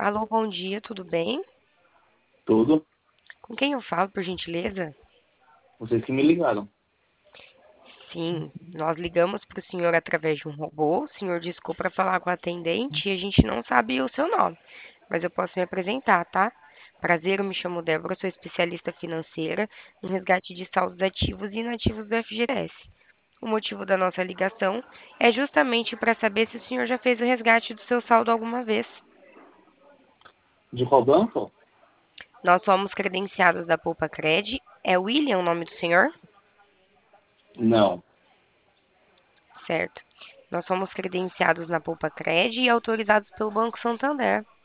Alô, bom dia, tudo bem? Tudo. Com quem eu falo, por gentileza? Vocês que me ligaram. Sim, nós ligamos para o senhor através de um robô. O senhor discou para falar com a atendente e a gente não sabe o seu nome, mas eu posso me apresentar, tá? Prazer, eu me chamo Débora, sou especialista financeira em resgate de saldos ativos e inativos do FGTS. O motivo da nossa ligação é justamente para saber se o senhor já fez o resgate do seu saldo alguma vez. De qual banco? Nós somos credenciados da Poupa Cred. É William o nome do senhor? Não. Certo. Nós somos credenciados na Poupa Cred e autorizados pelo Banco Santander.